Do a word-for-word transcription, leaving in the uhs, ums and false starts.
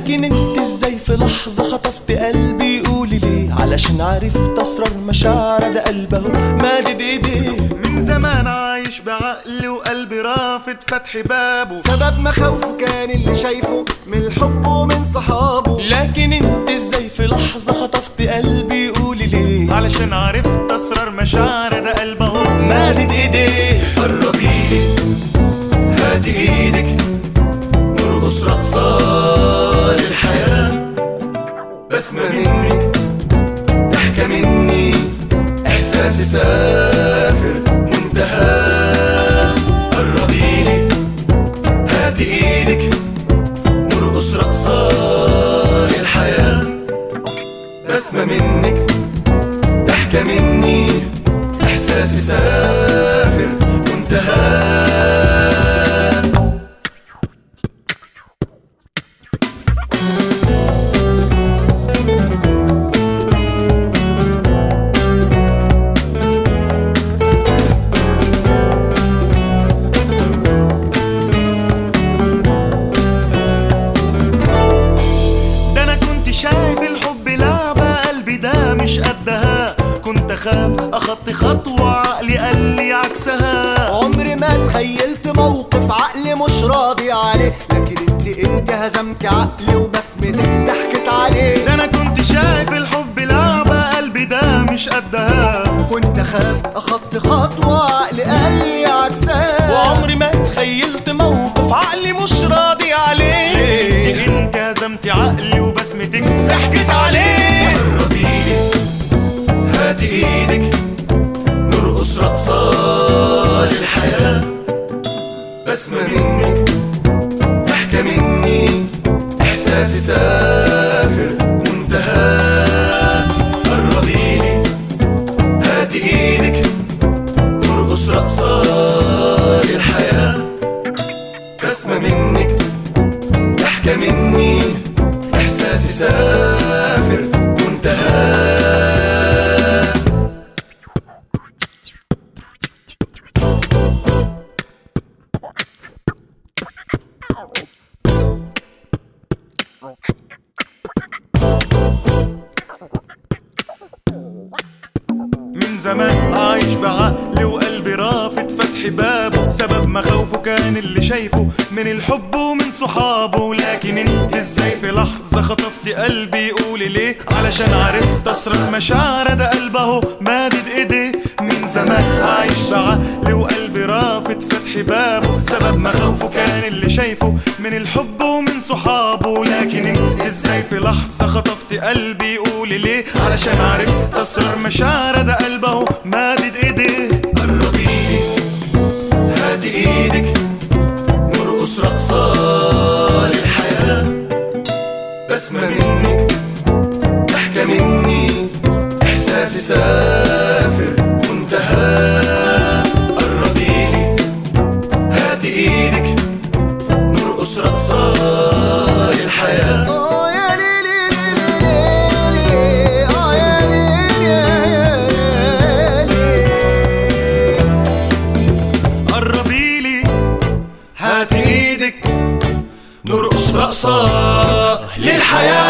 لكن انت ازاي في لحظة خطفت قلبي؟ قولي ليه؟ علشان عرفت اسرار مشاعر ده قلبه مادد ايديه. من زمان عايش بعقلي وقلبي رافض فتح بابه، سبب مخاوفه كان اللي شايفه من الحب ومن صحابه. لكن انت ازاي في لحظة خطفت قلبي؟ قولي ليه؟ علشان عرفت اسرار مشاعر ده قلبه مادد ايديه. قربيلي هاتي ايدك نرقص رقصة للحياة، بسمة منك ضحكة مني احساسي سافر منتهى. قربيلي هاتي ايدك نرقص رقصة للحياة، بسمة منك ضحكة مني احساسي سافر منتهى. شايف الحب لعبة قلبي ده مش قدها، كنت اخاف اخطي خطوة عقلي قال لي عكسها. عمري ما تخيلت موقف عقلي مش راضي عليه، لكن انت انت هزمت عقلي وبسمتك ضحكت عليه. ده انا كنت شايف الحب لعبة قلبي ده مش قدها، كنت اخاف اخطي خطوة عقلي قال لي عكسها. وعمري ما تخيلت موقف عقلي مش راضي عليه. انت هزمت عقلي وبسمتك ضحكت عليه. قربيلي هاتي ايدك نرقص رقصة للحياة، بسمة منك ضحكة مني احساسي سافر منتهى. قربيلي هاتي ايدك نرقص رقصة للحياة، بسمة منك ضحكة مني احساسي سافر منتهى. من زمان عايش بعقلي وقلبي رافض فتح بابه، سبب مخاوفه كان اللي شايفه من الحب ومن صحابه. لكن انت ازاي في لحظة خطفت قلبي؟ قولي ليه؟ علشان عرفت اسرار مشاعر ده قلبه مادد ايديه. من زمان عايش بعقلي وقلبي رافض فتح بابه، سبب مخاوفه كان اللي شايفه من الحب ومن صحابه. لكن انت ازاي في لحظة خطفت قلبي؟ قولي ليه؟ علشان عرفت اسرار مشاعر ده قلبه مادد ايديه. قربيلي هاتي ايدك نرقص رقصة للحياة، بسمة منك ضحكة مني احساسي سافر منتهى. قربيلي هاتي ايدك نرقص رقصة للحياة، هاتي ايدك نرقص رقصة للحياة.